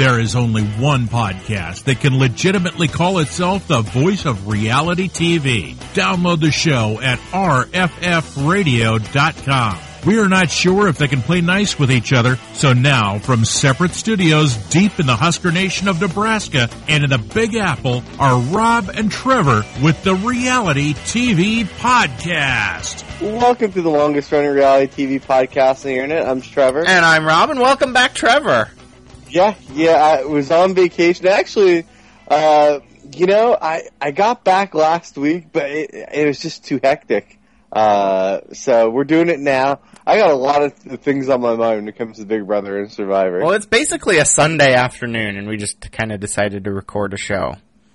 There is only one podcast that can legitimately call itself the voice of reality TV. Download the show at rffradio.com. We are not sure if they can play nice with each other, so now, from separate studios deep in the Husker Nation of Nebraska and in the Big Apple, are Rob and Trevor with the Reality TV Podcast. Welcome to the longest-running reality TV podcast on the internet. I'm Trevor. And I'm Rob, and welcome back, Trevor. Yeah, I was on vacation. Actually, I got back last week, but it was just too hectic. So we're doing it now. I got a lot of things on my mind when it comes to Big Brother and Survivor. Well, it's basically a Sunday afternoon, and we just kind of decided to record a show.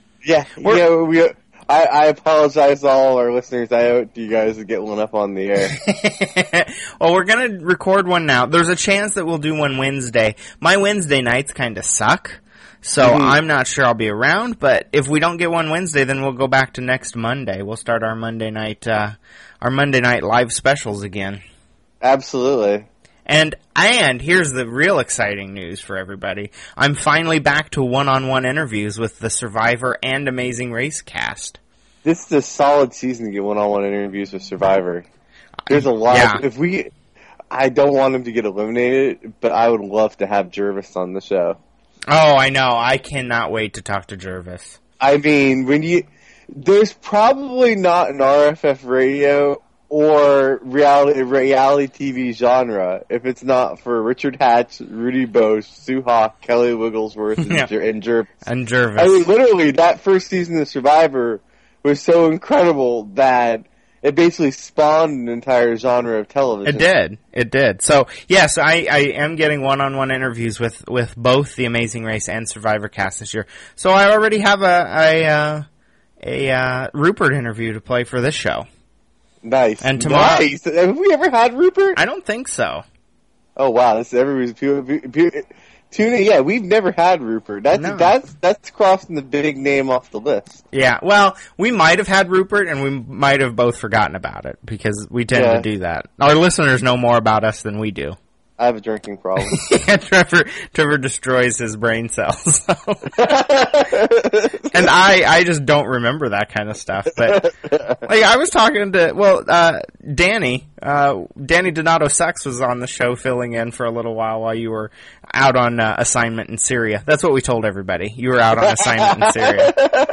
I apologize to all our listeners. I owe it to you guys to get one up on the air. Well, we're going to record one now. There's a chance that we'll do one Wednesday. My Wednesday nights kind of suck, so I'm not sure I'll be around. But if we don't get one Wednesday, then we'll go back to next Monday. We'll start our Monday night live specials again. Absolutely. And here's the real exciting news for everybody. I'm finally back to one-on-one interviews with the Survivor and Amazing Race cast. This is a solid season to get one-on-one interviews with Survivor. There's a lot. Yeah. I don't want him to get eliminated, but I would love to have Jervis on the show. Oh, I know. I cannot wait to talk to Jervis. I mean, there's probably not an RFF radio or reality TV genre if it's not for Richard Hatch, Rudy Bose, Sue Hawk, Kelly Wigglesworth, and Jervis. And Jervis. I mean, literally, that first season of Survivor was so incredible that it basically spawned an entire genre of television. It did. So, yes, I am getting one-on-one interviews with both the Amazing Race and Survivor cast this year. So I already have a Rupert interview to play for this show. Nice. And tomorrow, nice. Have we ever had Rupert? I don't think so. Oh wow, this everybody's tune in. Yeah, we've never had Rupert. That's crossing the big name off the list. Yeah, well, we might have had Rupert, and we might have both forgotten about it because we tend to do that. Our listeners know more about us than we do. I have a drinking problem. Yeah, Trevor destroys his brain cells. So. And I just don't remember that kind of stuff. But like I was talking to Danny Donato Sex was on the show filling in for a little while you were out on assignment in Syria. That's what we told everybody. You were out on assignment in Syria.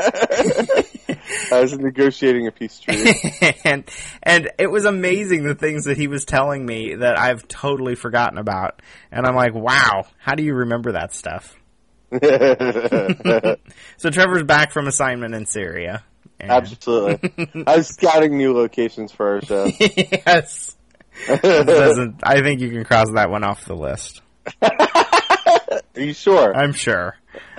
I was negotiating a peace treaty. and it was amazing the things that he was telling me that I've totally forgotten about. And I'm like, wow, how do you remember that stuff? So Trevor's back from assignment in Syria. Absolutely. I was scouting new locations for our show. Yes. I think you can cross that one off the list. Are you sure? I'm sure.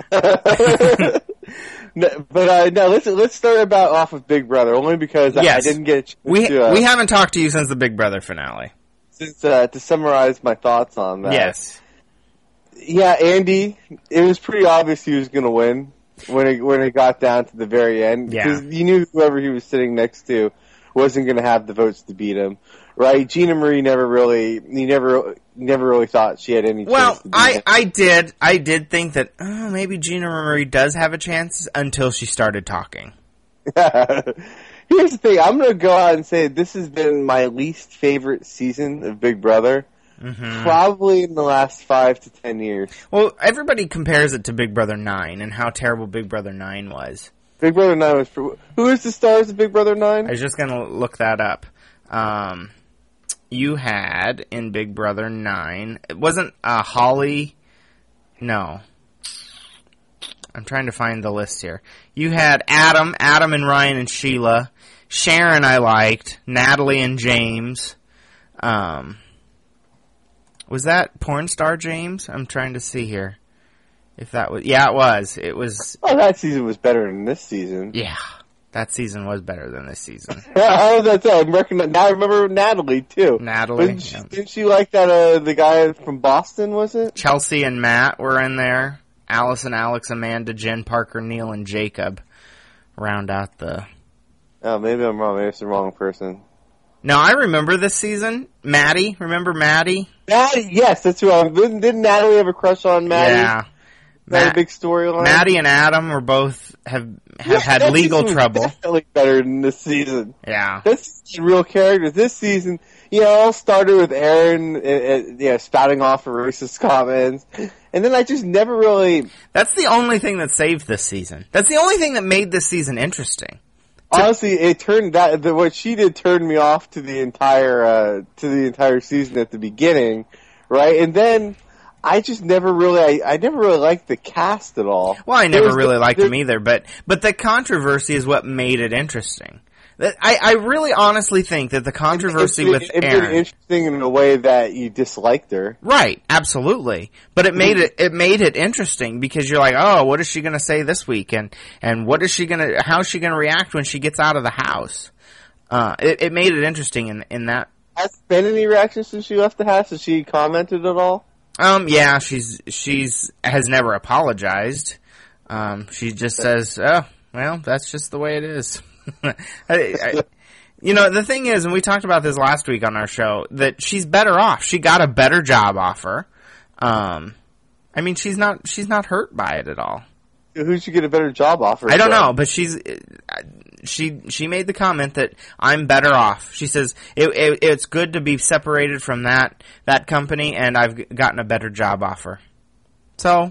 Let's start off with Big Brother, only because I didn't get a chance we haven't talked to you since the Big Brother finale. To summarize my thoughts on that. Yes. Yeah, Andy, it was pretty obvious he was going to win when it got down to the very end. Because you knew whoever he was sitting next to wasn't going to have the votes to beat him. Right? Gina Marie never really thought she had any chance. Well, to beat him. I did think that maybe Gina Marie does have a chance until she started talking. Here's the thing. I'm going to go out and say this has been my least favorite season of Big Brother. Mm-hmm. Probably in the last 5 to 10 years. Well, everybody compares it to Big Brother 9 and how terrible Big Brother 9 was. Big Brother 9 was... Who is the stars of Big Brother 9? I was just going to look that up. You had in Big Brother 9... It wasn't Holly... No. I'm trying to find the list here. You had Adam and Ryan and Sheila. Sharon I liked. Natalie and James. Was that Porn Star James? I'm trying to see here. If that was... Yeah, it was. It was... Oh, that season was better than this season. Yeah. That season was better than this season. Now I remember Natalie, too. Natalie. Didn't she like that, the guy from Boston, was it? Chelsea and Matt were in there. Allison, Alex, Amanda, Jen, Parker, Neil, and Jacob round out the... Oh, maybe I'm wrong. Maybe it's the wrong person. No, I remember this season. Maddie. Remember Maddie? Maddie, yes, that's who I was. Didn't Natalie have a crush on Maddie? Yeah. That a big storyline. Maddie and Adam were both have had legal trouble. Definitely better than this season. Yeah, this is real characters. This season, it all started with Aaron, spouting off racist comments, and then I just never really. That's the only thing that saved this season. That's the only thing that made this season interesting. Honestly, what she did turned me off to the entire season at the beginning, right? And then I just never really liked the cast at all. Well, I never really liked them either, but the controversy is what made it interesting. I really honestly think that the controversy with Aaron... It made it interesting in a way that you disliked her. Right, absolutely. But it made it interesting because you're like, oh, what is she going to say this week? And how is she going to react when she gets out of the house? It made it interesting in that. Has there been any reactions since she left the house? Has she commented at all? Yeah, she's has never apologized. She just says, oh, well, that's just the way it is. The thing is, and we talked about this last week on our show, that she's better off. She got a better job offer. She's not hurt by it at all. Who should get a better job offer? I don't know, but she made the comment that I'm better off. She says it's good to be separated from that company, and I've gotten a better job offer. So,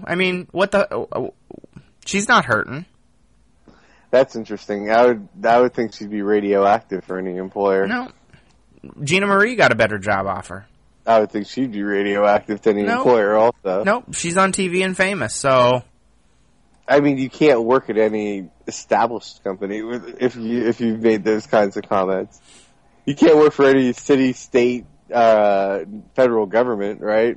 she's not hurting. That's interesting. I would think she'd be radioactive for any employer. No. Gina Marie got a better job offer. I would think she'd be radioactive to any employer also. Nope. She's on TV and famous, so... you can't work at any established company if you've made those kinds of comments. You can't work for any city, state, federal government, right?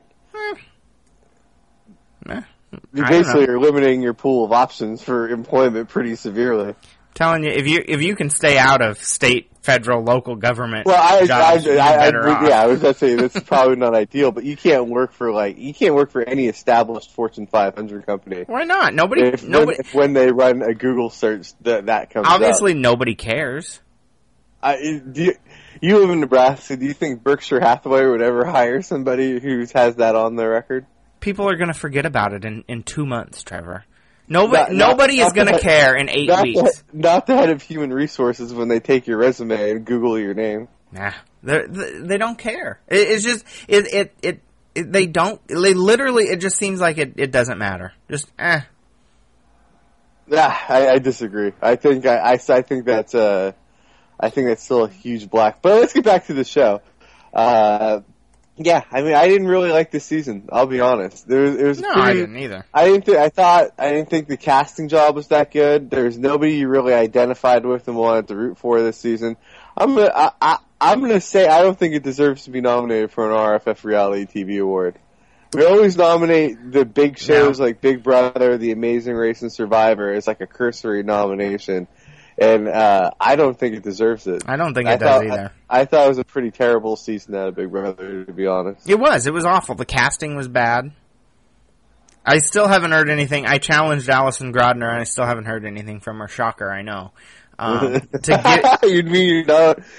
You basically are limiting your pool of options for employment pretty severely. Telling you, if you can stay out of state, federal, local government jobs, I was going to say that's probably not ideal, but you can't work for any established Fortune 500 company. Why not? When they run a Google search that comes obviously up. Nobody cares. You live in Nebraska. Do you think Berkshire Hathaway would ever hire somebody who has that on their record? People are going to forget about it in 2 months, Trevor. Nobody is going to care in 8 weeks. Not the head of human resources when they take your resume and Google your name. Nah, they don't care. It's just they don't. They literally. It just seems like it doesn't matter. Just Nah, I disagree. I think that's still a huge black. But let's get back to the show. Yeah, I didn't really like this season. I'll be honest. I didn't either. I didn't think the casting job was that good. There's nobody you really identified with and wanted to root for this season. I'm gonna say I don't think it deserves to be nominated for an RFF Reality TV Award. We always nominate the big shows like Big Brother, The Amazing Race, and Survivor as like a cursory nomination. And I don't think it deserves it. I don't think it does either. I thought it was a pretty terrible season out of Big Brother, to be honest. It was awful. The casting was bad. I still haven't heard anything. I challenged Allison Grodner, and I still haven't heard anything from her. Shocker, I know. You'd mean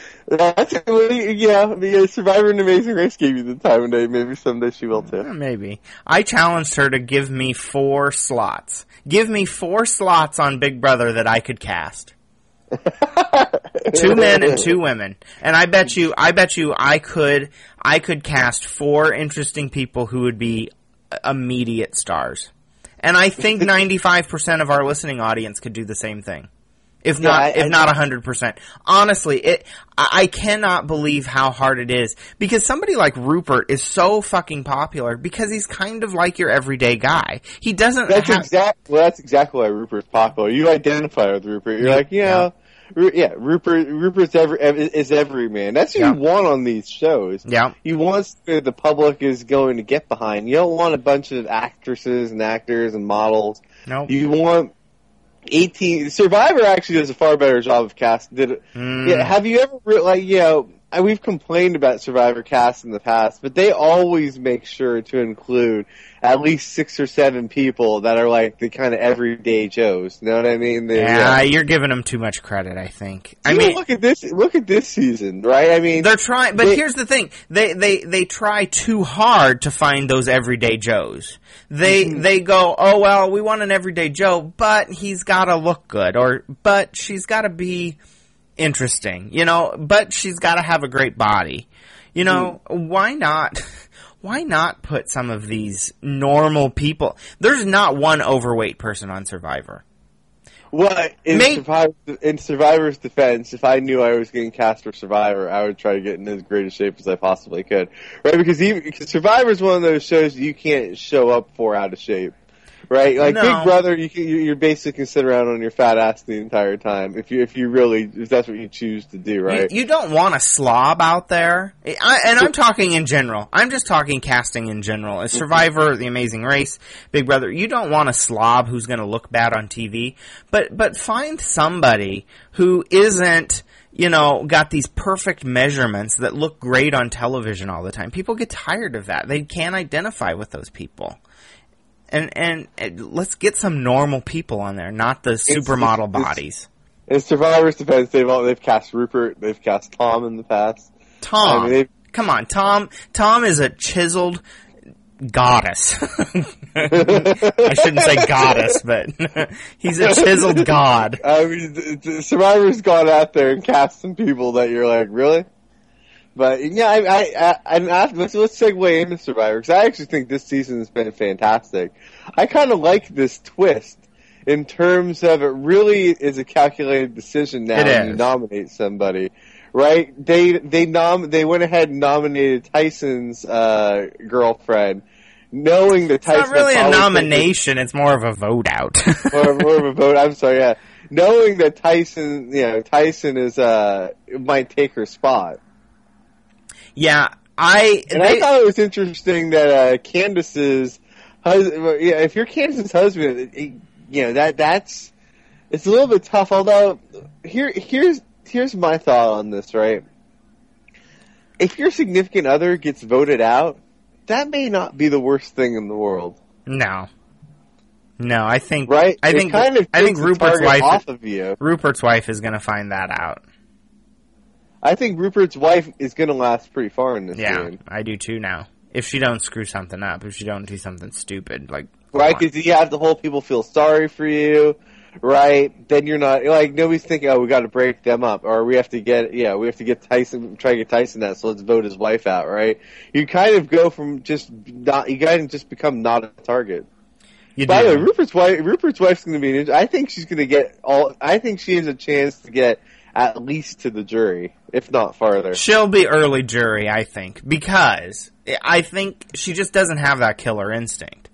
because Survivor and Amazing Race gave you the time of day. Maybe someday she will too. Maybe. I challenged her to give me 4 slots. Give me 4 slots on Big Brother that I could cast. 2 men and 2 women, and I bet you I could cast 4 interesting people who would be immediate stars, and I think 95% of our listening audience could do the same thing, if not 100%. Honestly, I cannot believe how hard it is because somebody like Rupert is so fucking popular because he's kind of like your everyday guy. He doesn't. That's exactly why Rupert's popular. You identify with Rupert. You're Rupert's is every man. That's what you want on these shows. Yeah, you want the public is going to get behind. You don't want a bunch of actresses and actors and models. No, you want 18. Survivor actually does a far better job of casting. Have you ever we've complained about Survivor cast in the past, but they always make sure to include at least 6 or 7 people that are like the kind of everyday Joes. You know what I mean? You're giving them too much credit, I think. Look at this season, right? I mean, they're trying, but here's the thing: they try too hard to find those everyday Joes. They go, oh well, we want an everyday Joe, but he's got to look good, but she's got to be interesting, but she's got to have a great body. Why not? Why not put some of these normal people? There's not one overweight person on Survivor. Well, in Survivor's defense, if I knew I was getting cast for Survivor, I would try to get in as great a shape as I possibly could. Right? Because Survivor's one of those shows you can't show up for out of shape. Right, like no. Big Brother, you're basically can sit around on your fat ass the entire time if that's what you choose to do, right? You don't want a slob out there, I'm talking in general. I'm just talking casting in general. As Survivor, The Amazing Race, Big Brother, you don't want a slob who's going to look bad on TV, but find somebody who isn't, got these perfect measurements that look great on television all the time. People get tired of that. They can't identify with those people. And let's get some normal people on there, not the supermodel bodies. In Survivor's defense, they've cast Rupert, they've cast Tom in the past. Tom, come on, Tom is a chiseled goddess. I shouldn't say goddess, but he's a chiseled god. I mean, Survivor's gone out there and cast some people that you're like, really? But yeah, let's segue into Survivor, because I actually think this season has been fantastic. I kind of like this twist in terms of it really is a calculated decision now when you nominate somebody, right? They went ahead and nominated Tyson's girlfriend, knowing that Tyson. It's not really a nomination; it's more of a vote out. more of a vote. I'm sorry, yeah. Knowing that Tyson is might take her spot. Yeah, I thought it was interesting that Candace's husband. Yeah, if you're Candace's husband, it's a little bit tough. Although here's my thought on this. Right, if your significant other gets voted out, that may not be the worst thing in the world. No, I think right. I think Rupert's wife off of you. Rupert's wife is going to find that out. I think Rupert's wife is going to last pretty far in this game. Yeah, I do too now. If she don't screw something up, if she don't do something stupid, like... Right, because you have the whole people feel sorry for you, right? Then you're not... Like, nobody's thinking, we got to break them up, or we have to get Tyson, try to get Tyson out, so let's vote his wife out, right? You kind of go from you kind of just become not a target. By the way, Rupert's wife's going to be... I think she's going to get I think she has a chance to get at least to the jury, if not farther. She'll be early jury, I think, because I think she just doesn't have that killer instinct.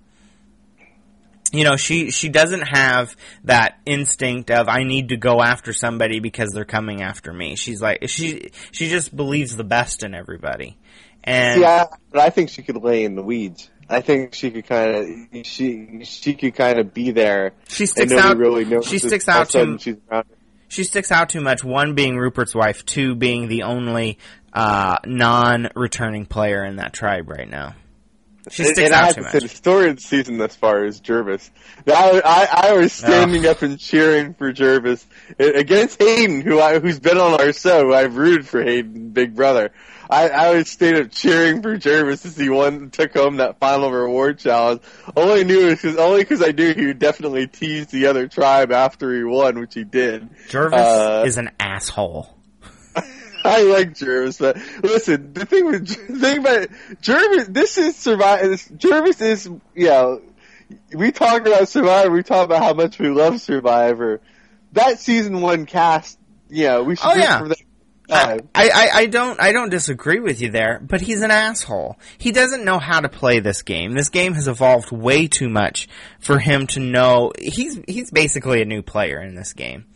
She doesn't have that instinct of, I need to go after somebody because they're coming after me. She's like, she just believes the best in everybody. And but I think she could lay in the weeds. I think she could kind of be there. She sticks out. She sticks out too. She sticks out too much. One being Rupert's wife. Two being the only non-returning player in that tribe right now. She sticks out too much. The story of the season thus far is Jervis. I was standing up and cheering for Jervis against Hayden, who's been on our show. I've rooted for Hayden, Big Brother. I was staying up cheering for Jervis as he took home that final reward challenge. Only because I knew he would definitely tease the other tribe after he won, which he did. Jervis is an asshole. I like Jervis, but listen, the thing about Jervis, this is Survivor. Jervis is, we talk about Survivor, we talk about how much we love Survivor. That season 1 cast, we should for that. I don't disagree with you there, but he's an asshole. He doesn't know how to play this game. This game has evolved way too much for him to know. He's basically a new player in this game.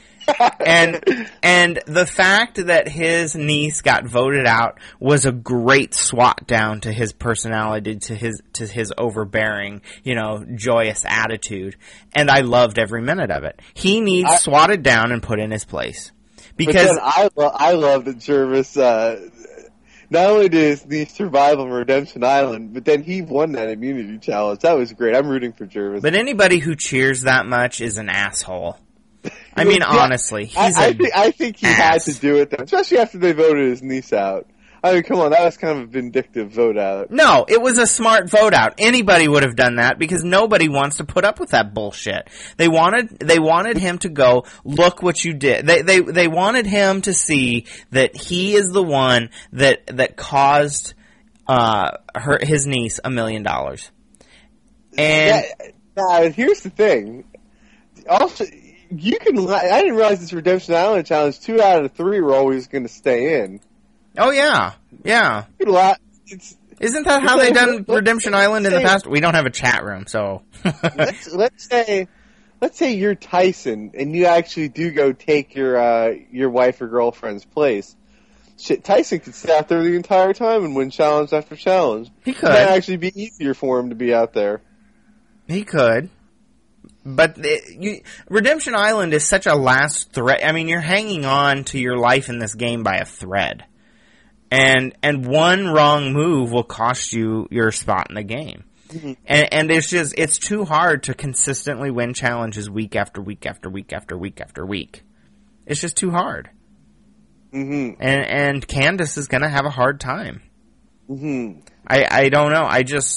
And the fact that his niece got voted out was a great swat down to his personality, to his overbearing, joyous attitude. And I loved every minute of it. He needs swatted down and put in his place. Because I love that Jervis, not only did he survive on Redemption Island, but then he won that immunity challenge. That was great. I'm rooting for Jervis. But anybody who cheers that much is an asshole. I mean, honestly, I think he had to do it, though, especially after they voted his niece out. I mean, come on, that was kind of a vindictive vote out. No, it was a smart vote out. Anybody would have done that because nobody wants to put up with that bullshit. They wanted him to go, look what you did. They wanted him to see that he is the one that caused his niece $1 million. And here's the thing. Also, I didn't realize this Redemption Island challenge, 2 out of 3 were always going to stay in. Oh, yeah. Yeah. Isn't that how they done Redemption Island in the past? We don't have a chat room, so. let's say you're Tyson, and you actually do go take your wife or girlfriend's place. Shit, Tyson could stay out there the entire time and win challenge after challenge. He could. It might actually be easier for him to be out there. He could. But Redemption Island is such a last thread. I mean, you're hanging on to your life in this game by a thread. And one wrong move will cost you your spot in the game. Mm-hmm. And it's too hard to consistently win challenges week after week after week after week after week. It's just too hard. Mm-hmm. And Candace is gonna have a hard time. Mm-hmm. I don't know.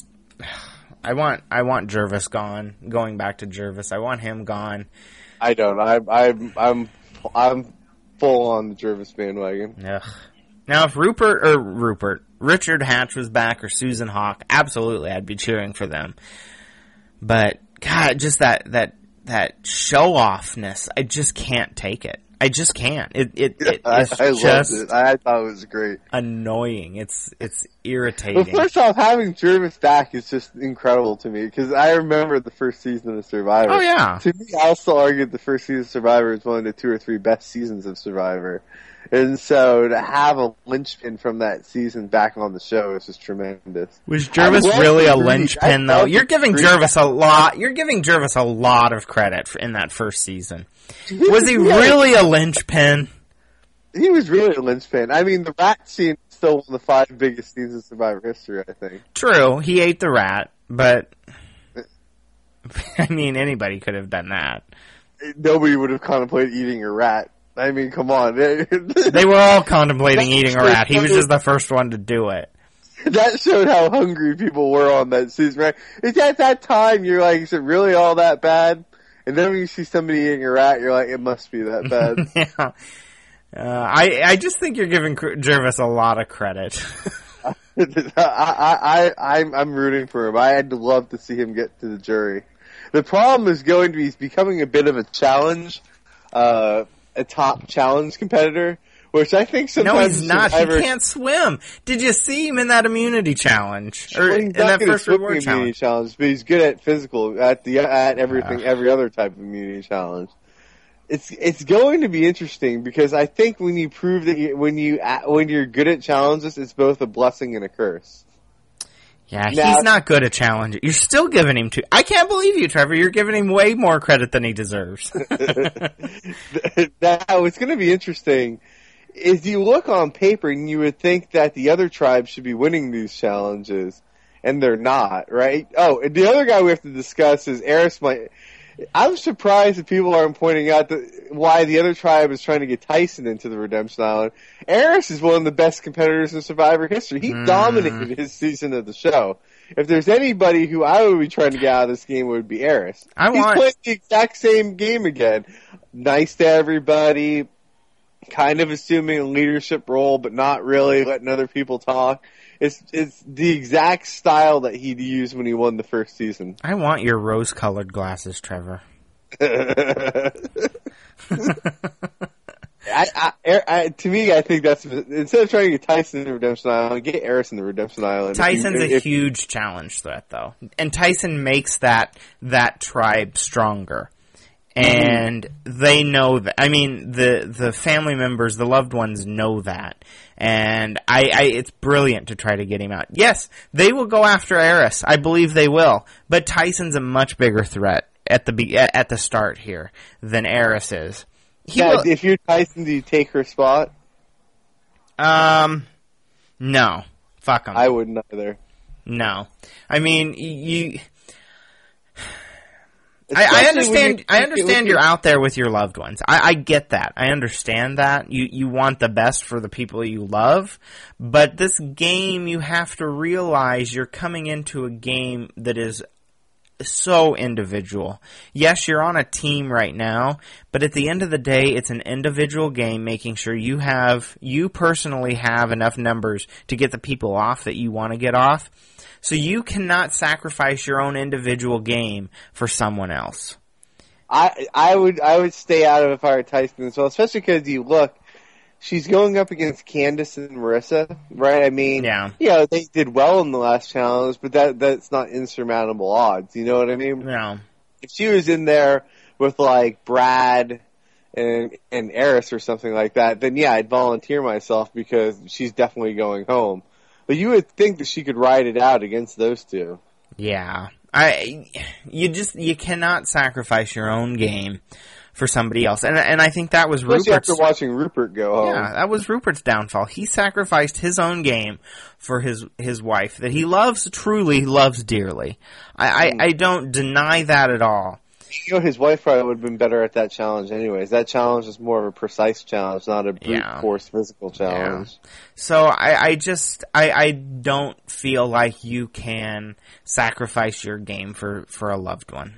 I want Jervis gone. Going back to Jervis, I want him gone. I don't. I'm full on the Jervis bandwagon. Ugh. Now, if Richard Hatch was back or Susan Hawk, absolutely, I'd be cheering for them. But God, just that show-offness, I just can't take it. I just can't. I loved it. I thought it was great. Annoying. It's irritating. Well, first off, having Jervis back is just incredible to me because I remember the first season of Survivor. Oh yeah. To me, I'll still argue the first season of Survivor is one of the 2 or 3 best seasons of Survivor. And so to have a linchpin from that season back on the show is just tremendous. Was Jervis really a linchpin though? You're giving Jervis a lot. You're giving Jervis a lot of credit in that first season. Was he really a linchpin? He was really a linchpin. I mean, the rat scene is still one of the 5 biggest scenes in Survivor history, I think. True, he ate the rat, but I mean, anybody could have done that. Nobody would have contemplated eating a rat. I mean, come on. They were all contemplating eating a rat. He was just the first one to do it. That showed how hungry people were on that season, right? It's at that time you're like, is it really all that bad? And then when you see somebody eating a rat, you're like, it must be that bad. Yeah. I just think you're giving Jervis a lot of credit. I'm rooting for him. I'd love to see him get to the jury. The problem is going to be he's becoming a bit of a challenge, a top challenge competitor, which I think sometimes... No, he's not. He can't swim. Did you see him in that immunity challenge? Or in that first reward challenge? But he's good at physical, at everything, every other type of immunity challenge. It's going to be interesting because I think when you prove that when you're good at challenges, it's both a blessing and a curse. Yeah, he's not good at challenges. You're still giving him I can't believe you, Trevor. You're giving him way more credit than he deserves. Now, what's going to be interesting is you look on paper and you would think that the other tribes should be winning these challenges, and they're not, right? Oh, and the other guy we have to discuss is Aris. I'm surprised that people aren't pointing out why the other tribe is trying to get Tyson into the Redemption Island. Aris is one of the best competitors in Survivor history. He dominated his season of the show. If there's anybody who I would be trying to get out of this game, it would be Aris. He's playing the exact same game again. Nice to everybody, kind of assuming a leadership role, but not really letting other people talk. It's the exact style that he used when he won the first season. I want your rose-colored glasses, Trevor. To me, I think that's instead of trying to get Tyson in the Redemption Island, get Aris in the Redemption Island. Tyson's a huge challenge threat, though, and Tyson makes that tribe stronger. And they know that. I mean, the family members, the loved ones know that. And it's brilliant to try to get him out. Yes, they will go after Aris. I believe they will. But Tyson's a much bigger threat at the start here than Aris is. If you're Tyson, do you take her spot? No. Fuck him. I wouldn't either. No. I mean, I understand you're out there with your loved ones. I get that. I understand that. You want the best for the people you love. But this game, you have to realize you're coming into a game that is so individual. Yes, you're on a team right now, but at the end of the day, it's an individual game, making sure you personally have enough numbers to get the people off that you want to get off. So you cannot sacrifice your own individual game for someone else. I would stay out of it if I were Tyson as well, especially because you look, she's going up against Candace and Marissa, right? I mean, they did well in the last challenge, but that's not insurmountable odds. You know what I mean? Yeah. If she was in there with like Brad and Eris or something like that, then yeah, I'd volunteer myself because she's definitely going home. But you would think that she could ride it out against those two. Yeah. You cannot sacrifice your own game for somebody else. And I think that was Rupert's... Especially after watching Rupert go home. Yeah, that was Rupert's downfall. He sacrificed his own game for his wife that he truly loves dearly. I don't deny that at all. You know, his wife probably would have been better at that challenge anyways. That challenge is more of a precise challenge, not a brute force physical challenge. Yeah. So I don't feel like you can sacrifice your game for a loved one.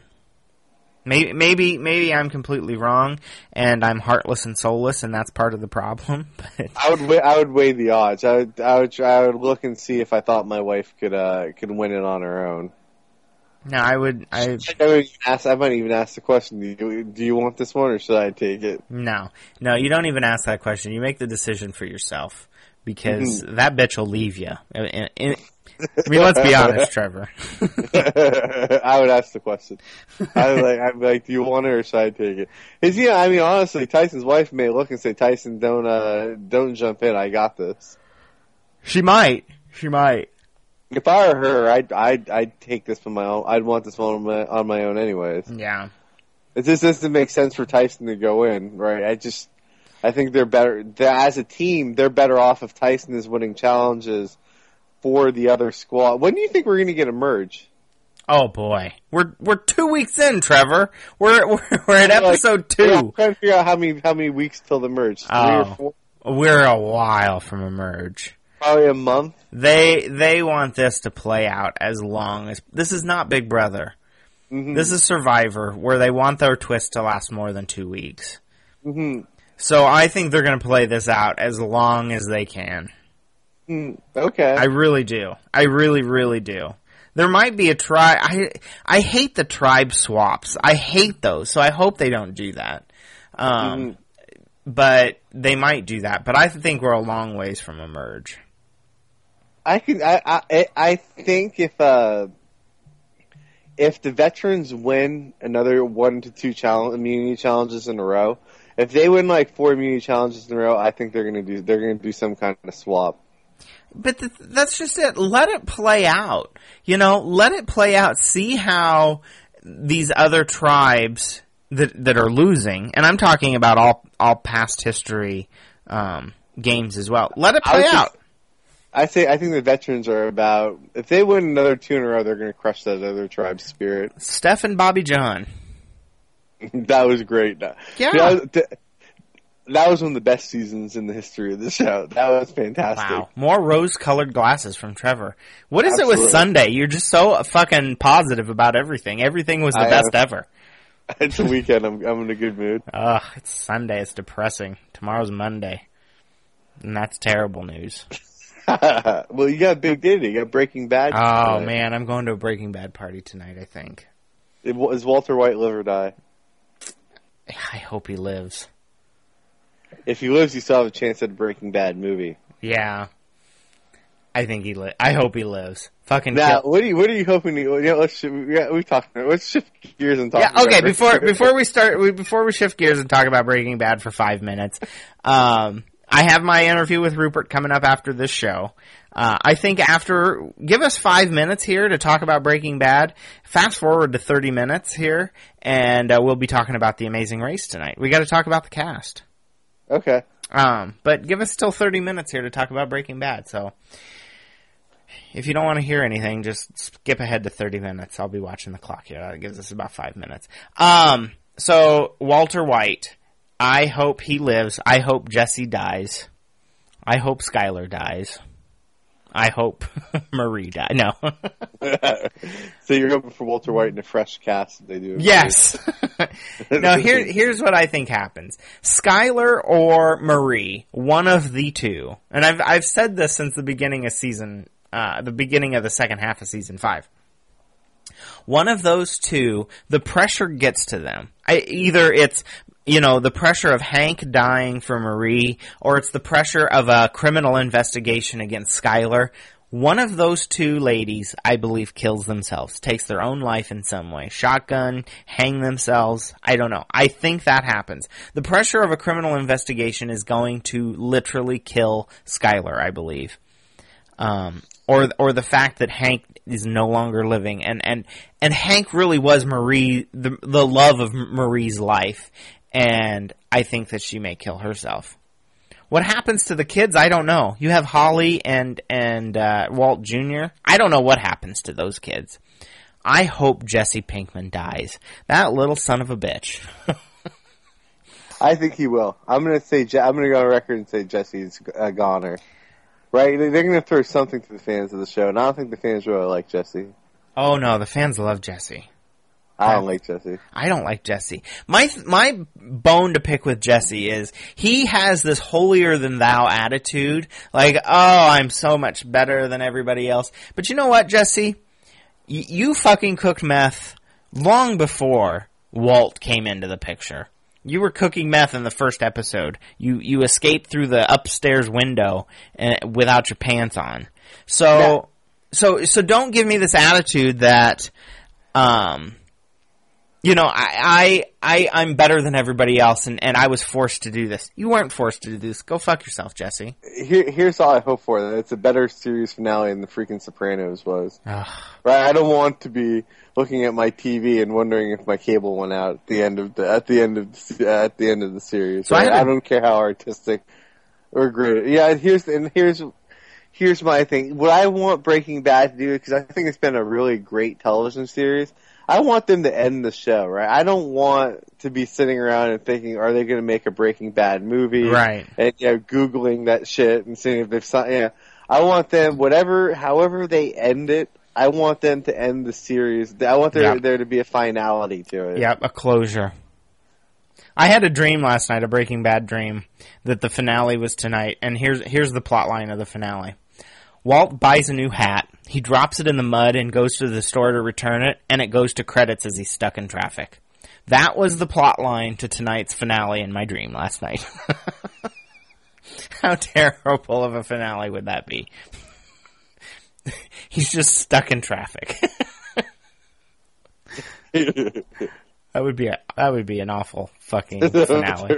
Maybe I'm completely wrong, and I'm heartless and soulless, and that's part of the problem. But I would weigh the odds. I would look and see if I thought my wife could win it on her own. No, I might even ask the question: Do you want this one, or should I take it? No, you don't even ask that question. You make the decision for yourself, because that bitch will leave you. I mean, let's be honest, Trevor. I would ask the question. I'd be like, do you want it, or should I take it? Because I mean, honestly, Tyson's wife may look and say, "Tyson, don't jump in. I got this." She might. If I were her, I'd take this on my own. I'd want this one on my own anyways. Yeah. It just doesn't make sense for Tyson to go in, right? I think they're better. As a team, they're better off if Tyson is winning challenges for the other squad. When do you think we're going to get a merge? Oh boy, we're 2 weeks in, Trevor. We're at episode 2. Yeah, I'm trying to figure out how many weeks till the merge. 3 or 4? We're a while from a merge. Probably a month. They want this to play out as long as... This is not Big Brother. Mm-hmm. This is Survivor, where they want their twist to last more than 2 weeks. Mm-hmm. So I think they're going to play this out as long as they can. Okay. I really do. I really, really do. There might be a tribe... I hate the tribe swaps. I hate those, so I hope they don't do that. But they might do that. But I think we're a long ways from a merge. I think if the veterans win another 1 to 2 immunity challenges in a row, if they win like 4 immunity challenges in a row, I think they're gonna do some kind of swap. But that's just it. Let it play out. Let it play out. See how these other tribes that are losing, and I'm talking about all past history games as well. Let it play out. I think the veterans are about, if they win another 2 in a row, they're going to crush that other tribe's spirit. Steph and Bobby John. That was great. Yeah. That was one of the best seasons in the history of the show. That was fantastic. Wow. More rose-colored glasses from Trevor. What is it with Sunday? You're just so fucking positive about everything. Everything was the best ever. It's a weekend. I'm in a good mood. Ugh, it's Sunday. It's depressing. Tomorrow's Monday. And that's terrible news. Well, you got big day. You got Breaking Bad. Oh, man. I'm going to a Breaking Bad party tonight, I think. Is Walter White live or die? I hope he lives. If he lives, you still have a chance at a Breaking Bad movie. Yeah. I think I hope he lives. Fucking now, what are you hoping? Let's shift gears and talk. Yeah, okay. Before we shift gears and talk about Breaking Bad for 5 minutes, I have my interview with Rupert coming up after this show. I think give us 5 minutes here to talk about Breaking Bad. Fast forward to 30 minutes here, and we'll be talking about The Amazing Race tonight. We got to talk about the cast. Okay. But give us still 30 minutes here to talk about Breaking Bad. So if you don't want to hear anything, just skip ahead to 30 minutes. I'll be watching the clock here. That gives us about 5 minutes. So Walter White, I hope he lives. I hope Jesse dies. I hope Skyler dies. I hope Marie dies. No. So you're hoping for Walter White in a fresh cast? They do. Yes. No. Here's what I think happens: Skyler or Marie, one of the two. And I've said this since the beginning of the beginning of the second half of season 5. One of those two, the pressure gets to them. Either it's, the pressure of Hank dying for Marie, or it's the pressure of a criminal investigation against Skyler. One of those two ladies, I believe, kills themselves, takes their own life in some way. Shotgun, hang themselves, I don't know. I think that happens. The pressure of a criminal investigation is going to literally kill Skyler, I believe. Or the fact that Hank is no longer living, and Hank really was Marie, the love of Marie's life, and I think that she may kill herself. What happens to the kids, I don't know. You have Holly and Walt Jr. I don't know what happens to those kids. I hope Jesse Pinkman dies. That little son of a bitch. I think he will. I'm going to go on record and say Jesse's a goner. Right, they're going to throw something to the fans of the show, and I don't think the fans really like Jesse. Oh no, the fans love Jesse. I don't like Jesse. I don't like Jesse. My bone to pick with Jesse is he has this holier than thou attitude, like, oh, I'm so much better than everybody else. But you know what, Jesse? You fucking cooked meth long before Walt came into the picture. You were cooking meth in the first episode. You escaped through the upstairs window without your pants on. So don't give me this attitude that, I'm better than everybody else and I was forced to do this. You weren't forced to do this. Go fuck yourself, Jesse. Here's all I hope for. That it's a better series finale than the freaking Sopranos was. Right? I don't want to be looking at my TV and wondering if my cable went out at the end of the series. So right? I don't care how artistic or great. Yeah, here's my thing. What I want Breaking Bad to do, because I think it's been a really great television series, I want them to end the show, right? I don't want to be sitting around and thinking, are they going to make a Breaking Bad movie? Right. And, Googling that shit and seeing if they've I want them, however they end it, I want them to end the series. I want there to be a finality to it. Yep, a closure. I had a dream last night, a Breaking Bad dream, that the finale was tonight, and here's the plot line of the finale. Walt buys a new hat, he drops it in the mud and goes to the store to return it, and it goes to credits as he's stuck in traffic. That was the plot line to tonight's finale in my dream last night. How terrible of a finale would that be? He's just stuck in traffic. That would be an awful fucking finale.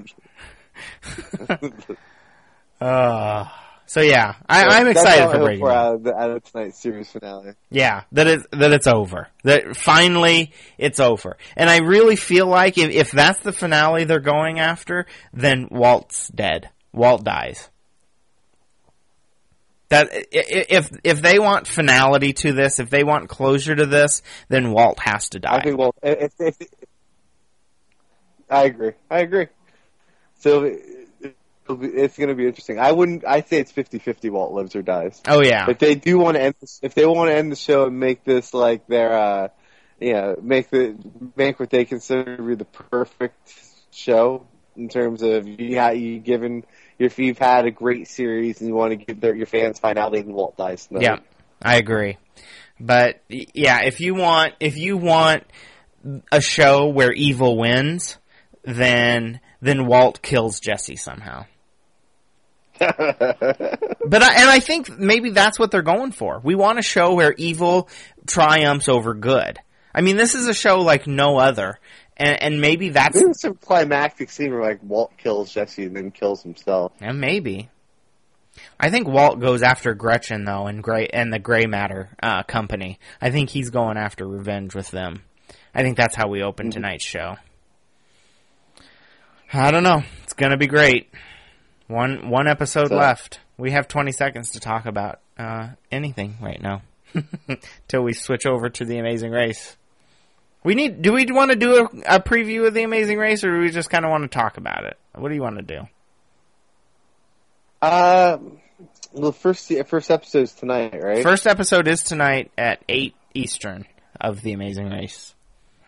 So yeah, I'm excited for Breaking Bad. Out of tonight's series finale. Yeah, that it's over. That finally it's over. And I really feel like if that's the finale they're going after, then Walt's dead. Walt dies. That if they want finality to this, if they want closure to this, then Walt has to die. I think Walt. I agree. So it's going to be interesting. I say it's 50-50 Walt lives or dies. Oh yeah. If they do want to end the show and make this like their make what they consider to be the perfect show in terms of if you've had a great series and you want to give your fans finality, and Walt dies tonight. Yeah, I agree. But yeah, if you want a show where evil wins, then Walt kills Jesse somehow. I think maybe that's what they're going for. We want a show where evil triumphs over good. I mean, this is a show like no other. And maybe that's... Maybe some climactic scene where, like, Walt kills Jesse and then kills himself. And maybe. I think Walt goes after Gretchen, though, and the Gray Matter company. I think he's going after revenge with them. I think that's how we open tonight's show. I don't know. It's going to be great. One episode left. We have 20 seconds to talk about anything right now. Till we switch over to The Amazing Race. Do we want to do a preview of The Amazing Race, or do we just kind of want to talk about it? What do you want to do? The first episode's tonight, right? First episode is tonight at 8 Eastern of The Amazing Race.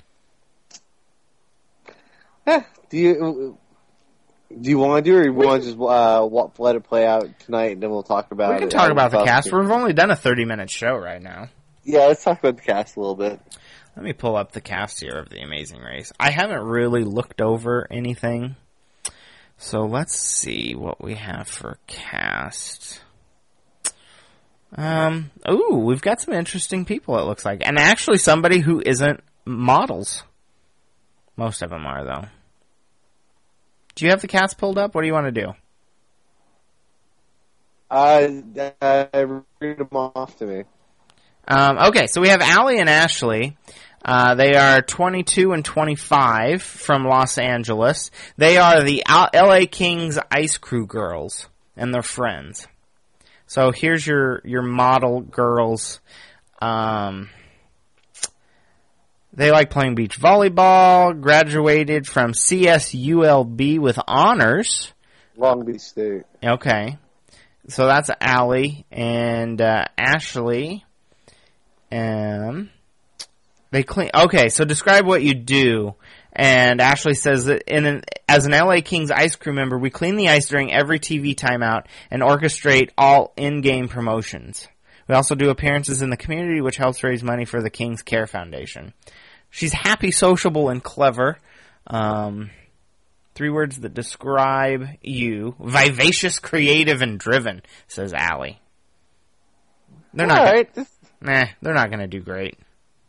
Do you want to do it, or you want to just let it play out tonight, and then we'll talk about it? We can talk about the cast. We've only done a 30-minute show right now. Yeah, let's talk about the cast a little bit. Let me pull up the cast here of The Amazing Race. I haven't really looked over anything, so let's see what we have for cast. We've got some interesting people, it looks like. And actually somebody who isn't models. Most of them are, though. Do you have the cast pulled up? What do you want to do? Read them off to me. Okay, so we have Allie and Ashley. They are 22 and 25 from Los Angeles. They are the LA Kings Ice Crew girls and their friends. So here's your model girls. They like playing beach volleyball, graduated from CSULB with honors. Long Beach State. Okay. So that's Allie and Ashley. They clean. Okay, so describe what you do. And Ashley says that as an LA Kings ice crew member, we clean the ice during every TV timeout and orchestrate all in-game promotions. We also do appearances in the community, which helps raise money for the Kings Care Foundation. She's happy, sociable, and clever. 3 words that describe you. Vivacious, creative, and driven, says Allie. They're not going to do great.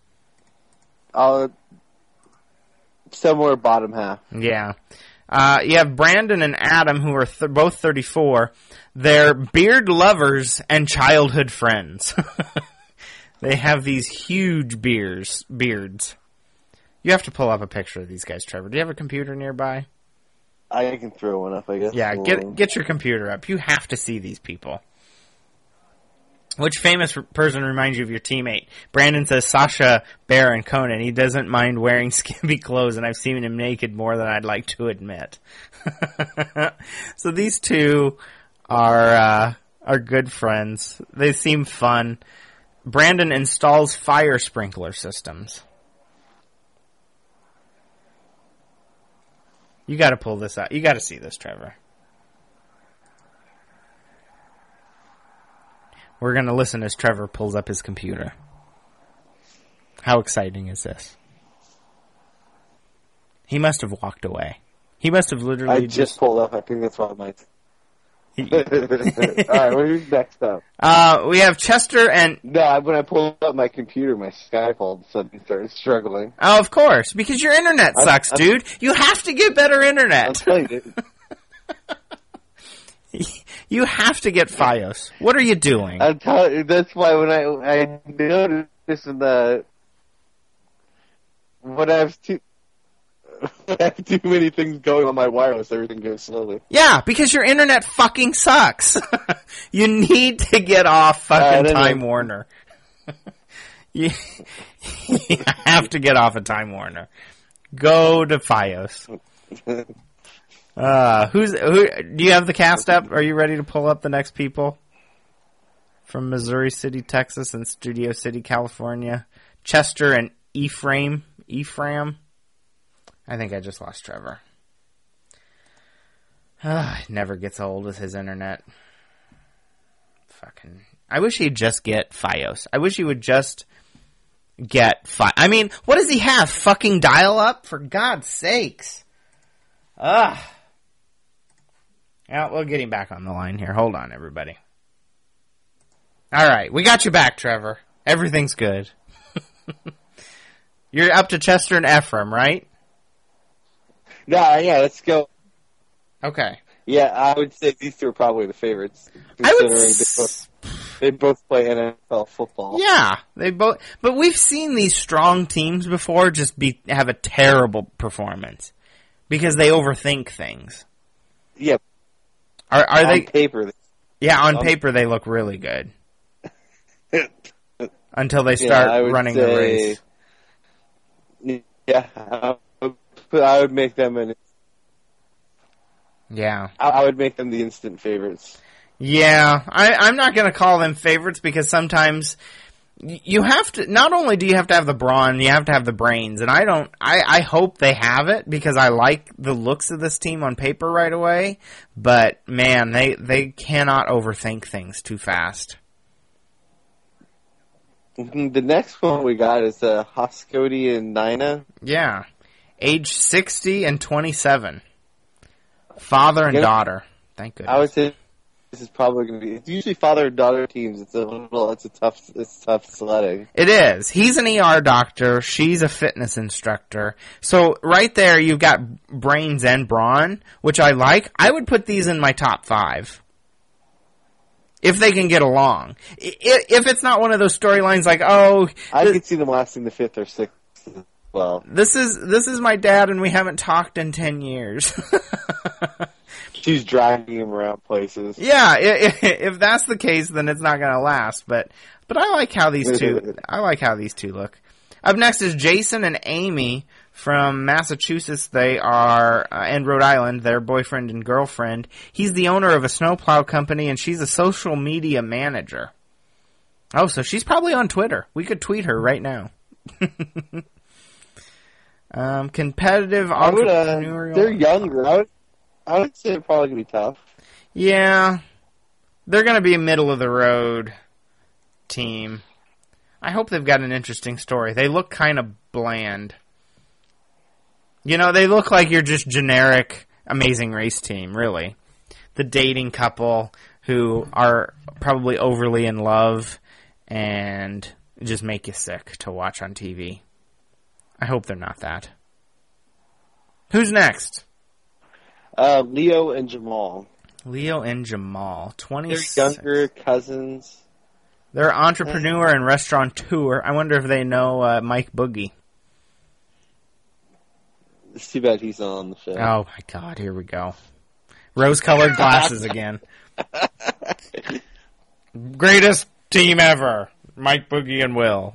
Somewhere bottom half. Yeah. You have Brandon and Adam, who are both 34. They're beard lovers and childhood friends. They have these huge beards. You have to pull up a picture of these guys, Trevor. Do you have a computer nearby? I can throw one up, I guess. Yeah, get your computer up. You have to see these people. Which famous person reminds you of your teammate? Brandon says Sacha Baron Cohen. He doesn't mind wearing skimpy clothes, and I've seen him naked more than I'd like to admit. So these two are good friends. They seem fun. Brandon installs fire sprinkler systems. You got to pull this out. You got to see this, Trevor. We're going to listen as Trevor pulls up his computer. How exciting is this? He must have walked away. He must have literally I just pulled up. I think that's why my... Alright, who's next up? We have Chester and... No, when I pulled up my computer, my Skype all of a sudden started struggling. Oh, of course. Because your internet sucks, dude. You have to get better internet. I'm telling you. You have to get Fios. What are you doing? I'm telling you, that's why when I noticed this in the... When I have too many things going on my wireless, everything goes slowly. Yeah, because your internet fucking sucks. You need to get off fucking Time Warner. you have to get off of Time Warner. Go to Fios. Do you have the cast up? Are you ready to pull up the next people? From Missouri City, Texas, and Studio City, California. Chester and Ephraim. I think I just lost Trevor. It never gets old with his internet. Fucking... I wish he'd just get Fios. I wish he would just get I mean, what does he have? Fucking dial-up? For God's sakes. Ugh. Yeah, we'll get him back on the line here. Hold on, everybody. Alright, we got you back, Trevor. Everything's good. You're up to Chester and Ephraim, right? Yeah, let's go. Okay. Yeah, I would say these two are probably the favorites. They both play NFL football. Yeah, but we've seen these strong teams before just have a terrible performance because they overthink things. Yeah. Are they paper? Yeah, on paper they look really good. Until they start running the race. Yeah, I would make them Yeah. I would make them the instant favorites. Yeah, I'm not going to call them favorites because sometimes you have to, not only do you have to have the brawn, you have to have the brains, and I hope they have it because I like the looks of this team on paper right away, but man, they cannot overthink things too fast. The next one we got is Hoscody and Nina. Yeah. Age 60 and 27. Father and daughter. Thank goodness. I would say this is probably going to be. It's usually father and daughter teams. It's tough sledding. It is. He's an ER doctor. She's a fitness instructor. So right there, you've got brains and brawn, which I like. I would put these in my top 5 if they can get along. If it's not one of those storylines like, oh, I could see them lasting the 5th or 6th. Well, this is my dad, and we haven't talked in 10 years. She's dragging him around places. Yeah, if that's the case, then it's not going to last. But I like how these two. I like how these two look. Up next is Jason and Amy from Massachusetts. They are and Rhode Island. They're boyfriend and girlfriend. He's the owner of a snowplow company, and she's a social media manager. Oh, so she's probably on Twitter. We could tweet her right now. Competitive entrepreneurial. They're younger. I would say they're probably going to be tough. Yeah. They're going to be a middle-of-the-road team. I hope they've got an interesting story. They look kind of bland. You know, they look like you're just generic Amazing Race team, really. The dating couple who are probably overly in love and just make you sick to watch on TV. I hope they're not that. Who's next? Leo and Jamal. Leo and Jamal, 26. They're younger cousins. They're entrepreneur and restaurateur. I wonder if they know Mike Boogie. It's too bad he's not on the show. Oh my God, here we go. Rose-colored glasses again. Greatest team ever. Mike Boogie and Will.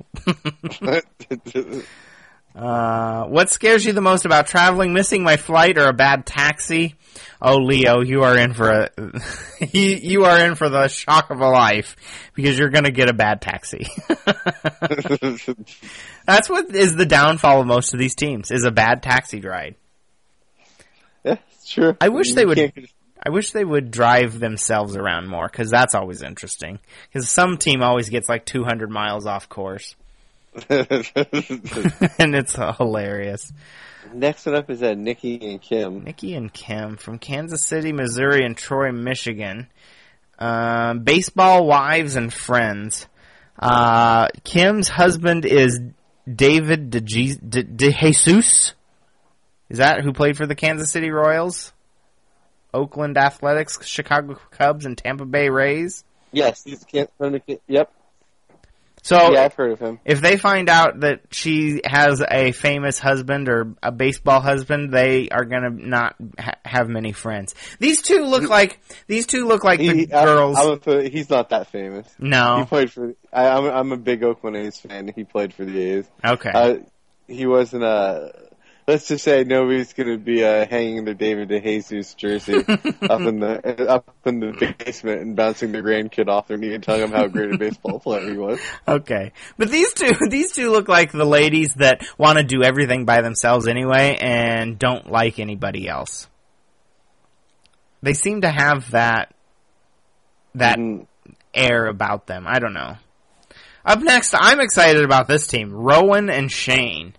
What scares you the most about traveling? Missing my flight or a bad taxi? Oh, Leo, you are in for you are in for the shock of a life because you're going to get a bad taxi. That's what is the downfall of most of these teams is a bad taxi ride. Yeah, sure. I wish they would drive themselves around more because that's always interesting. Because some team always gets like 200 miles off course. And it's hilarious. Next one up is Nikki and Kim. Nikki and Kim from Kansas City, Missouri, and Troy, Michigan. Baseball wives and friends. Kim's husband is David DeJesus. Is that who played for the Kansas City Royals, Oakland Athletics, Chicago Cubs, and Tampa Bay Rays? Yes, yep. So, yeah, I've heard of him. If they find out that she has a famous husband or a baseball husband, they are going to not have many friends. These two look like the girls. He's not that famous. No, he played for. I'm a big Oakland A's fan. He played for the A's. Okay. He wasn't let's just say nobody's going to be hanging their David DeJesus jersey up in the basement and bouncing their grandkid off their knee and telling them how great a baseball player he was. Okay, but these two look like the ladies that want to do everything by themselves anyway and don't like anybody else. They seem to have that air about them. I don't know. Up next, I'm excited about this team, Rowan and Shane.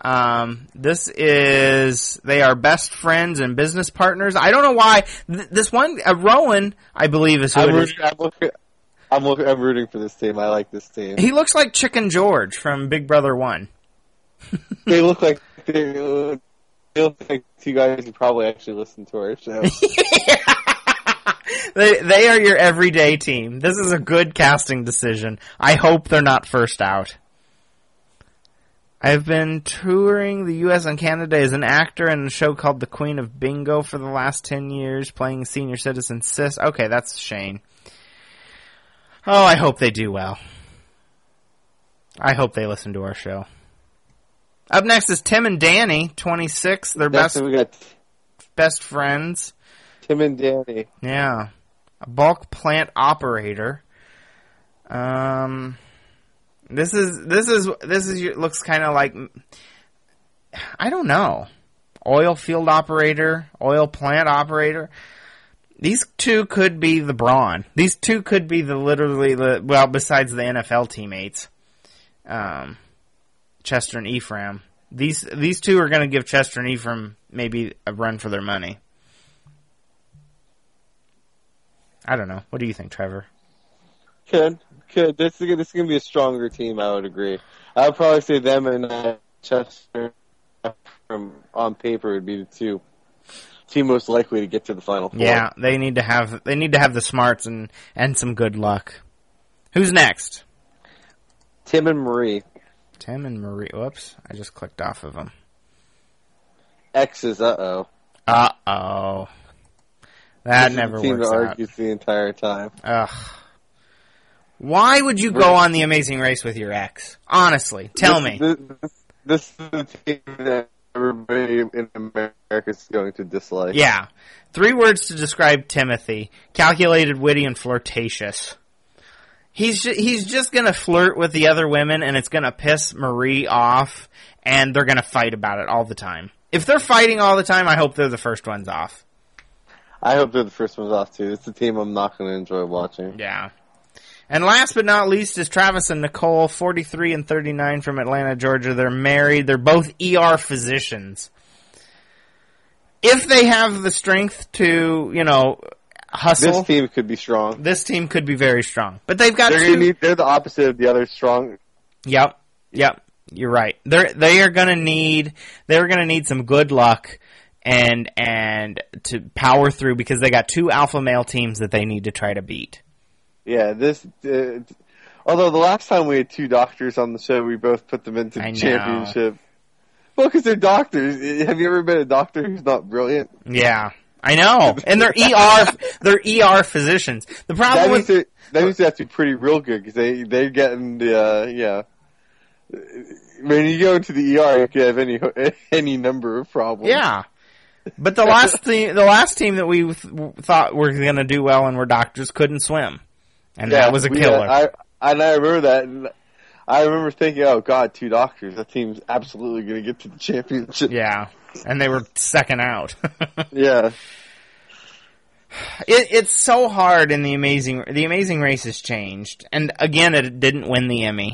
They are best friends and business partners. I don't know why. This one, Rowan, I believe is who it is. I'm rooting for this team. I like this team. He looks like Chicken George from Big Brother 1. They look like two guys who probably actually listen to our show. They are your everyday team. This is a good casting decision. I hope they're not first out. I've been touring the U.S. and Canada as an actor in a show called The Queen of Bingo for the last 10 years, playing senior citizen cis. Okay, that's Shane. Oh, I hope they do well. I hope they listen to our show. Up next is Tim and Danny, 26. They're best friends. Tim and Danny. Yeah. A bulk plant operator. This looks kind of like, I don't know, oil field operator, oil plant operator. These two could be the Braun. These two could be besides the NFL teammates, Chester and Ephraim. These two are going to give Chester and Ephraim maybe a run for their money. I don't know. What do you think, Trevor? Could. This is going to be a stronger team, I would agree. I would probably say them and Chester on paper would be the team most likely to get to the Final Four. Yeah, they need to have the smarts and some good luck. Who's next? Tim and Marie. Tim and Marie. Whoops, I just clicked off of them. X's, uh-oh. Uh-oh. That never works out. The team that argues the entire time. Ugh. Why would you go on The Amazing Race with your ex? Honestly, tell me. This is the team that everybody in America is going to dislike. Yeah. 3 words to describe Timothy. Calculated, witty, and flirtatious. He's just going to flirt with the other women, and it's going to piss Marie off, and they're going to fight about it all the time. If they're fighting all the time, I hope they're the first ones off. I hope they're the first ones off, too. It's a team I'm not going to enjoy watching. Yeah. And last but not least is Travis and Nicole, 43 and 39 from Atlanta, Georgia. They're married. They're both ER physicians. If they have the strength to, hustle. This team could be strong. This team could be very strong. But they've got they're the opposite of the other strong. Yep. You're right. They're gonna need some good luck and to power through because they got 2 alpha male teams that they need to try to beat. Yeah, although the last time we had 2 doctors on the show, we both put them into the championship. Well, because they're doctors. Have you ever been a doctor who's not brilliant? Yeah, I know. And they're ER physicians. The problem that means they have to be pretty real good because they're getting the when you go into the ER, you can have any number of problems. Yeah. But the last team that we thought were going to do well and were doctors couldn't swim. And that was a killer. I remember that. And I remember thinking, oh, God, 2 doctors. That team's absolutely going to get to the championship. Yeah. And they were second out. Yeah. It's so hard in The Amazing Race has changed. And again, it didn't win the Emmy.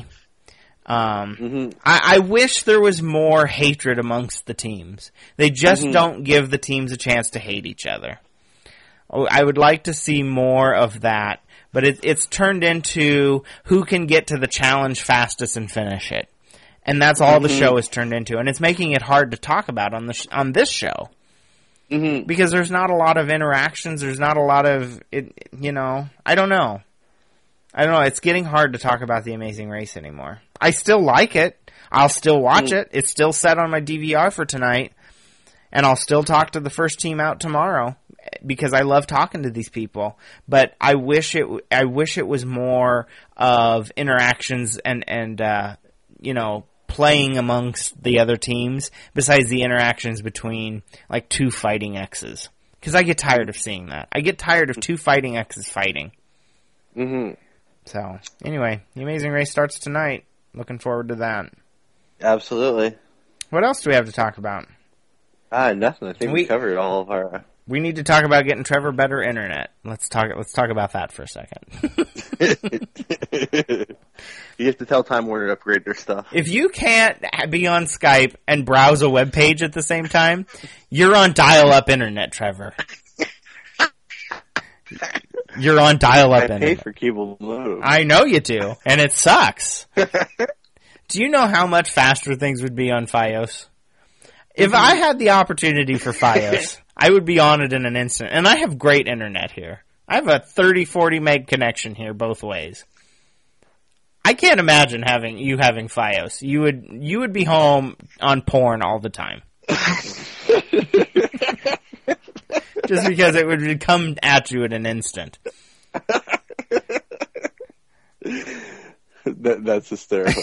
I wish there was more hatred amongst the teams. They just don't give the teams a chance to hate each other. I would like to see more of that, but it's turned into who can get to the challenge fastest and finish it. And that's all the show is turned into, and it's making it hard to talk about on this show. Because there's not a lot of interactions, there's not a lot of I don't know. It's getting hard to talk about The Amazing Race anymore. I still like it. I'll still watch it. It's still set on my DVR for tonight. And I'll still talk to the first team out tomorrow because I love talking to these people. But I wish it was more of interactions and playing amongst the other teams besides the interactions between like 2 fighting exes. Because I get tired of seeing that. I get tired of 2 fighting exes fighting. So, anyway, The Amazing Race starts tonight. Looking forward to that. Absolutely. What else do we have to talk about? Nothing. I think we covered all of our... We need to talk about getting Trevor better internet. Let's talk about that for a second. You have to tell Time Warner to upgrade their stuff. If you can't be on Skype and browse a web page at the same time, you're on dial-up internet, Trevor. You're on dial-up internet. I pay for cable mode. I know you do, and it sucks. Do you know how much faster things would be on Fios? If I had the opportunity for Fios, I would be on it in an instant. And I have great internet here. I have a 30, 40 meg connection here both ways. I can't imagine having Fios. You would be home on porn all the time. Just because it would come at you in an instant. That's hysterical.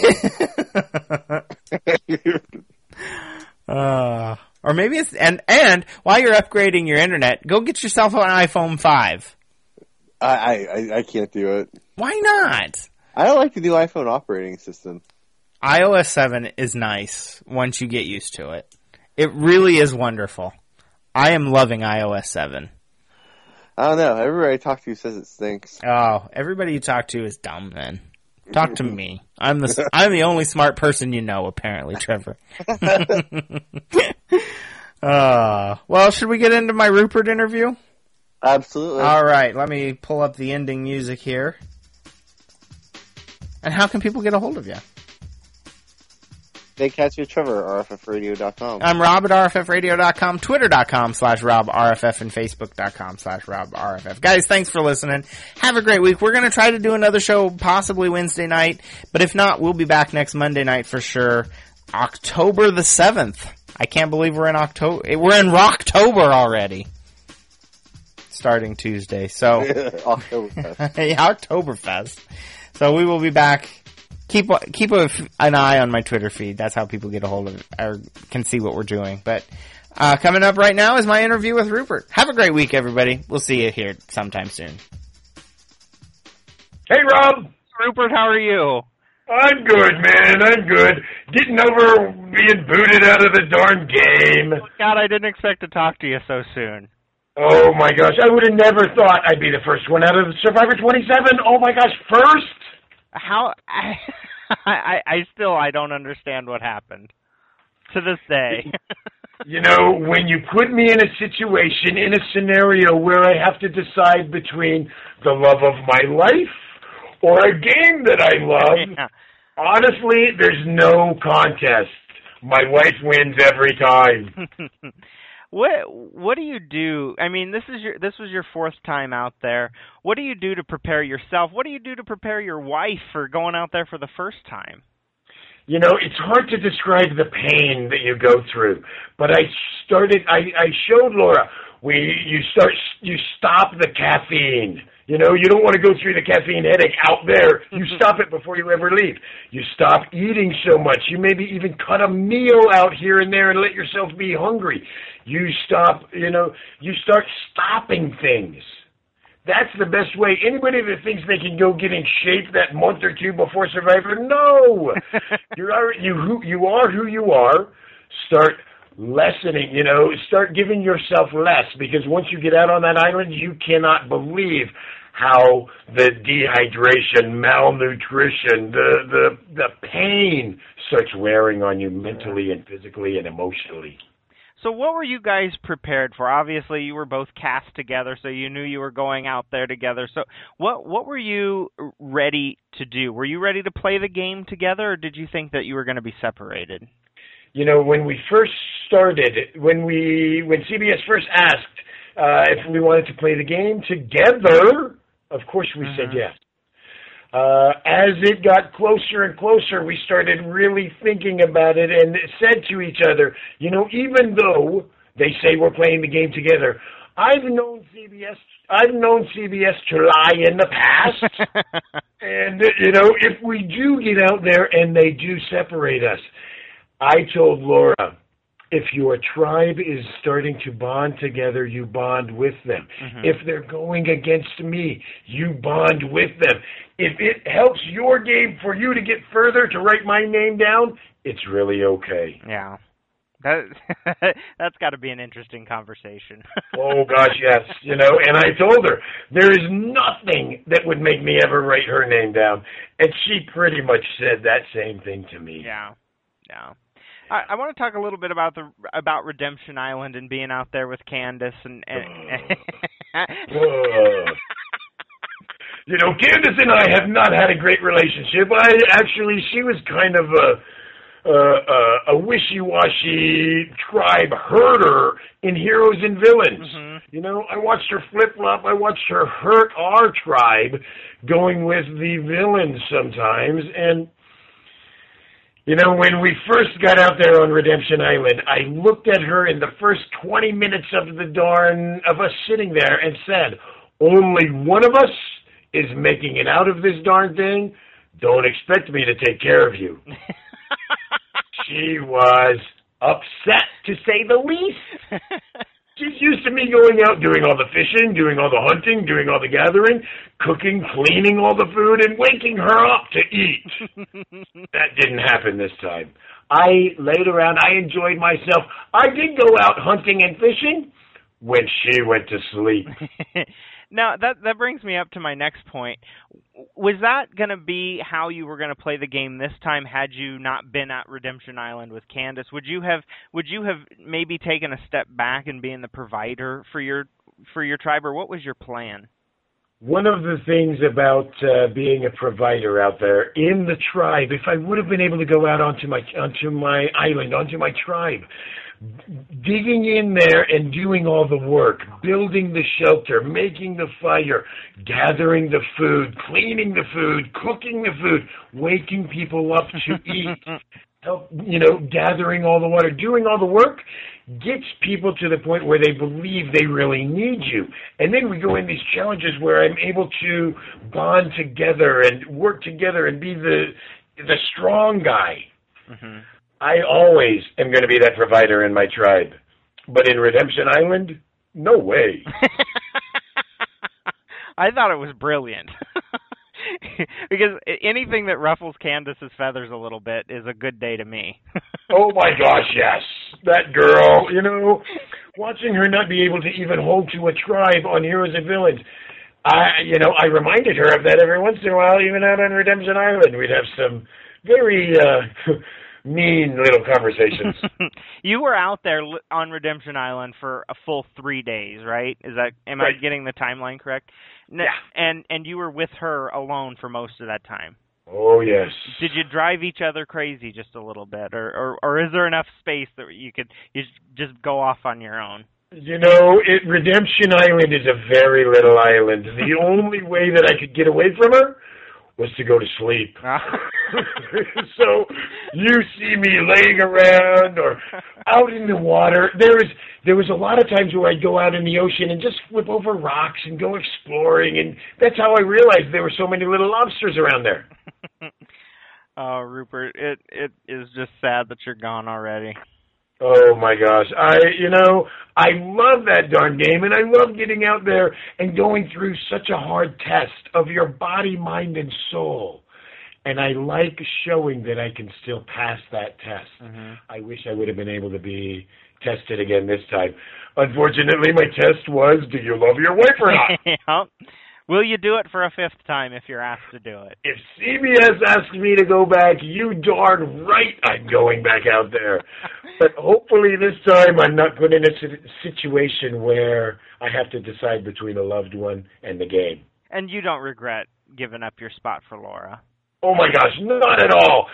Or maybe it's and while you're upgrading your internet, go get yourself an iPhone 5. I can't do it. Why not? I don't like the new iPhone operating system. iOS 7 is nice once you get used to it. It really is wonderful. I am loving iOS 7. I don't know. Everybody I talk to says it stinks. Oh, everybody you talk to is dumb, then. Talk to me. I'm the only smart person you know, apparently, Trevor. Well, should we get into my Rupert interview? Absolutely. All right, let me pull up the ending music here. And how can people get a hold of you? They catch you at Trevor, rffradio.com. I'm Rob at rffradio.com, twitter.com/RobRFF, and facebook.com/RobRFF. Guys, thanks for listening. Have a great week. We're going to try to do another show possibly Wednesday night, but if not, we'll be back next Monday night for sure. October the 7th. I can't believe we're in October. We're in Rocktober already. Starting Tuesday, so. Oktoberfest. Yeah, Oktoberfest. So we will be back. Keep an eye on my Twitter feed. That's how people get a hold of it, or can see what we're doing. But coming up right now is my interview with Rupert. Have a great week, everybody. We'll see you here sometime soon. Hey, Rob. Rupert, how are you? I'm good, man. I'm good. Getting over being booted out of the darn game. God, I didn't expect to talk to you so soon. Oh, my gosh. I would have never thought I'd be the first one out of Survivor 27. Oh, my gosh. First? How I don't understand what happened to this day. You know, when you put me in a situation, in a scenario where I have to decide between the love of my life or a game that I love, yeah. Honestly, there's no contest. My wife wins every time. What do you do? I mean, this was your fourth time out there. What do you do to prepare yourself? What do you do to prepare your wife for going out there for the first time? You know, it's hard to describe the pain that you go through. But I showed Laura, you stop the caffeine. You know, you don't want to go through the caffeine headache out there. You stop it before you ever leave. You stop eating so much. You maybe even cut a meal out here and there and let yourself be hungry. You start stopping things. That's the best way. Anybody that thinks they can go get in shape that month or two before Survivor, no. You are who you are. Start lessening, start giving yourself less, because once you get out on that island, you cannot believe how the dehydration, malnutrition, the pain starts wearing on you mentally and physically and emotionally. So what were you guys prepared for? Obviously, you were both cast together, so you knew you were going out there together. So what were you ready to do? Were you ready to play the game together, or did you think that you were going to be separated? You know, when we first started, when CBS first asked if we wanted to play the game together, of course we said yes. As it got closer and closer, we started really thinking about it and said to each other, even though they say we're playing the game together, I've known CBS to lie in the past. And, if we do get out there and they do separate us, I told Laura, if your tribe is starting to bond together, you bond with them. Mm-hmm. If they're going against me, you bond with them. If it helps your game for you to get further, to write my name down, it's really okay. Yeah. That's got to be an interesting conversation. Oh, gosh, yes. And I told her, there is nothing that would make me ever write her name down. And she pretty much said that same thing to me. Yeah. Yeah. I want to talk a little bit about Redemption Island and being out there with Candace and Candace and I have not had a great relationship. She was kind of a wishy-washy tribe herder in Heroes and Villains. Mm-hmm. I watched her flip-flop. I watched her hurt our tribe going with the villains sometimes. And, when we first got out there on Redemption Island, I looked at her in the first 20 minutes of us sitting there and said, only one of us is making it out of this darn thing. Don't expect me to take care of you. She was upset, to say the least. She's used to me going out, doing all the fishing, doing all the hunting, doing all the gathering, cooking, cleaning all the food, and waking her up to eat. That didn't happen this time. I laid around. I enjoyed myself. I did go out hunting and fishing when she went to sleep. Now, that brings me up to my next point. Was that going to be how you were going to play the game this time had you not been at Redemption Island with Candace? Would you have maybe taken a step back and being the provider for your tribe, or what was your plan? One of the things about being a provider out there in the tribe, if I would have been able to go out onto my island, onto my tribe, digging in there and doing all the work, building the shelter, making the fire, gathering the food, cleaning the food, cooking the food, waking people up to eat, gathering all the water, doing all the work, gets people to the point where they believe they really need you. And then we go in these challenges where I'm able to bond together and work together and be the strong guy. Mm-hmm. I always am going to be that provider in my tribe. But in Redemption Island, no way. I thought it was brilliant. Because anything that ruffles Candace's feathers a little bit is a good day to me. Oh my gosh, yes. That girl, watching her not be able to even hold to a tribe on Heroes and Villains. I reminded her of that every once in a while, even out on Redemption Island. We'd have some very mean little conversations. You were out there on Redemption Island for a full 3 days, right? Am I getting the timeline correct? Yeah. And you were with her alone for most of that time. Oh yes. Did you drive each other crazy just a little bit, or is there enough space that you just go off on your own? Redemption Island is a very little island. The only way that I could get away from her was to go to sleep. So you see me laying around or out in the water. There was a lot of times where I'd go out in the ocean and just flip over rocks and go exploring, and that's how I realized there were so many little lobsters around there. Oh, Rupert, it is just sad that you're gone already. Oh my gosh. I love that darn game, and I love getting out there and going through such a hard test of your body, mind, and soul. And I like showing that I can still pass that test. Mm-hmm. I wish I would have been able to be tested again this time. Unfortunately, my test was, do you love your wife or not? Yep. Will you do it for a fifth time if you're asked to do it? If CBS asks me to go back, you darn right I'm going back out there. But hopefully this time I'm not put in a situation where I have to decide between a loved one and the game. And you don't regret giving up your spot for Laura? Oh my gosh, not at all.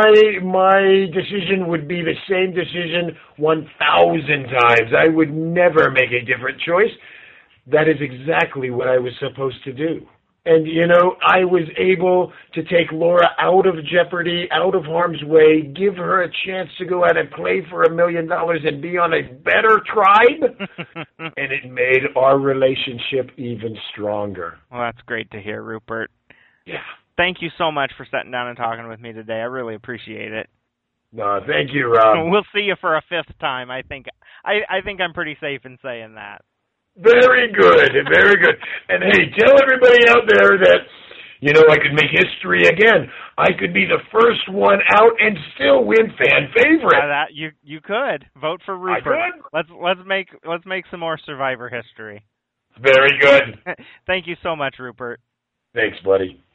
My decision would be the same decision 1,000 times. I would never make a different choice. That is exactly what I was supposed to do. And, I was able to take Laura out of jeopardy, out of harm's way, give her a chance to go out and play for $1 million and be on a better tribe. And it made our relationship even stronger. Well, that's great to hear, Rupert. Yeah. Thank you so much for sitting down and talking with me today. I really appreciate it. No, thank you, Rob. We'll see you for a fifth time. I think I'm pretty safe in saying that. Very good, very good. And hey, tell everybody out there that, I could make history again. I could be the first one out and still win fan favorite. You could vote for Rupert. I could. Let's make some more Survivor history. Very good. Thank you so much, Rupert. Thanks, buddy.